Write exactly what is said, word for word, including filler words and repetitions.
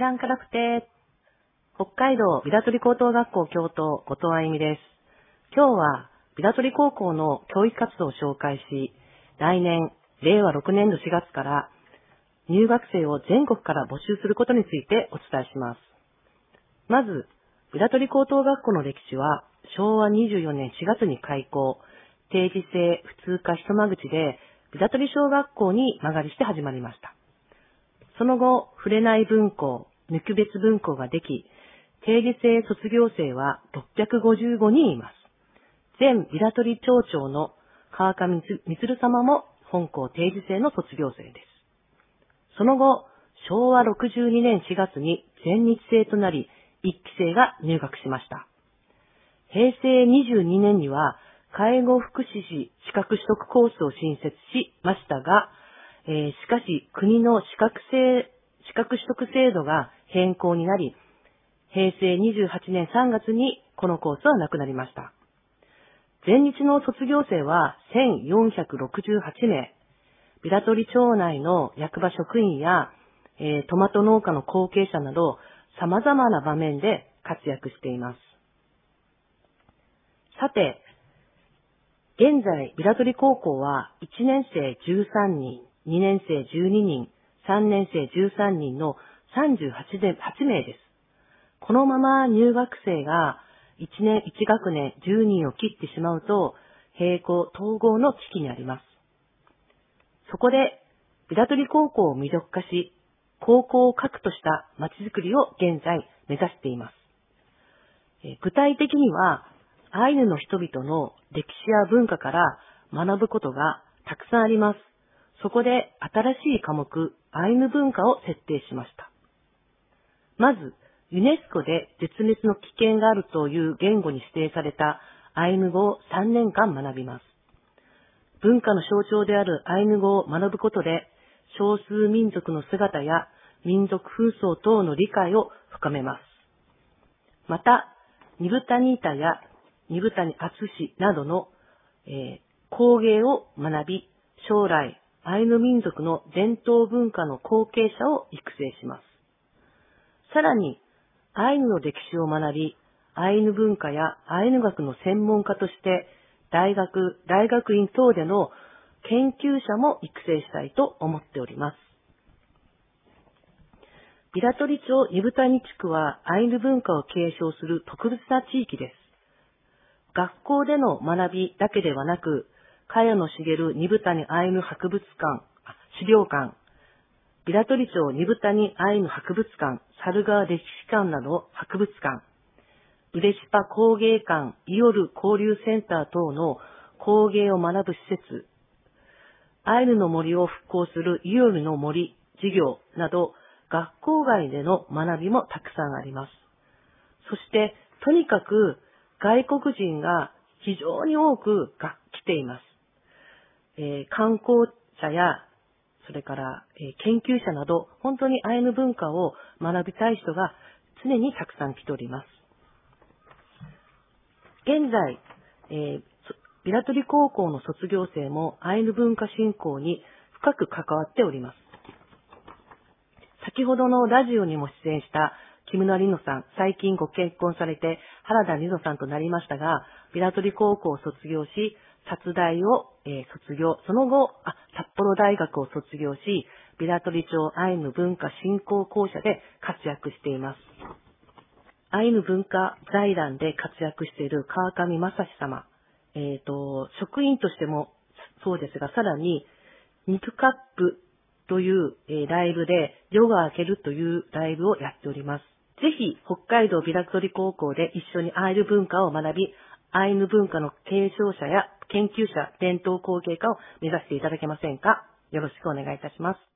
らんからくて、北海道ビラトリ高等学校教頭、後藤あゆみです。今日はビラトリ高校の教育活動を紹介し、来年、れいわろくねんどしがつから入学生を全国から募集することについてお伝えします。まず、ビラトリ高等学校の歴史は、しょうわにじゅうよねんしがつに開校、定時制普通科一間口で、ビラトリ小学校に間借りして始まりました。その後、触れない分校、抜き別分校ができ、定時制卒業生はろっぴゃくごじゅうごにんいます。前ビラトリ町長の川上充様も本校定時制の卒業生です。その後、しょうわろくじゅうにねんしがつに全日制となり、いっき生が入学しました。へいせいにじゅうにねんには、介護福祉士資格取得コースを新設しましたが、えー、しかし国の資格制、資格取得制度が変更になり、へいせいにじゅうはちねんさんがつにこのコースはなくなりました。全日の卒業生はせんよんひゃくろくじゅうはちめい、ビラトリ町内の役場職員や、えー、トマト農家の後継者など様々な場面で活躍しています。さて、現在、ビラトリ高校はいちねん生じゅうさんにん、にねん生じゅうににん、さんねん生じゅうさんにんのさんじゅうはちめいです。このまま入学生がいちねんいち学年じゅうにんを切ってしまうと、閉校統合の危機にあります。そこで、ビラトリ高校を魅力化し、高校を核とした街づくりを現在目指しています。具体的には、アイヌの人々の歴史や文化から学ぶことがたくさんあります。そこで新しい科目、アイヌ文化を設定しました。まず、ユネスコで絶滅の危険があるという言語に指定されたアイヌ語をさんねんかん学びます。文化の象徴であるアイヌ語を学ぶことで、少数民族の姿や民族風葬等の理解を深めます。また、ニブタニータやニブタニアツシなどの、えー、工芸を学び、将来、アイヌ民族の伝統文化の後継者を育成します。さらに、アイヌの歴史を学び、アイヌ文化やアイヌ学の専門家として、大学、大学院等での研究者も育成したいと思っております。ビラトリ町ニブタニ地区はアイヌ文化を継承する特別な地域です。学校での学びだけではなく、茅野茂ニブタニアイヌ博物館、資料館、ビラトリ町ニブタニアイヌ博物館、猿川歴史館など博物館、ウレシパ工芸館、イオル交流センター等の工芸を学ぶ施設、アイヌの森を復興するイオルの森事業など、学校外での学びもたくさんあります。そして、とにかく外国人が非常に多く来ています。えー、観光者や、それから、えー、研究者など、本当にアイヌ文化を学びたい人が常にたくさん来ております。現在、えー、ビラトリ高校の卒業生もアイヌ文化振興に深く関わっております。先ほどのラジオにも出演した木村里乃さん、最近ご結婚されて原田里乃さんとなりましたが、ビラトリ高校を卒業し、札大を、えー、卒業、その後あ、札幌大学を卒業し、ビラトリ町アイヌ文化振興公社で活躍しています。アイヌ文化財団で活躍している川上正史様、えっと、職員としてもそうですが、さらに、肉カップという、えー、ライブで夜が明けるというライブをやっております。ぜひ、北海道ビラトリ高校で一緒にアイヌ文化を学び、アイヌ文化の継承者や研究者、伝統工芸家を目指していただけませんか？よろしくお願いいたします。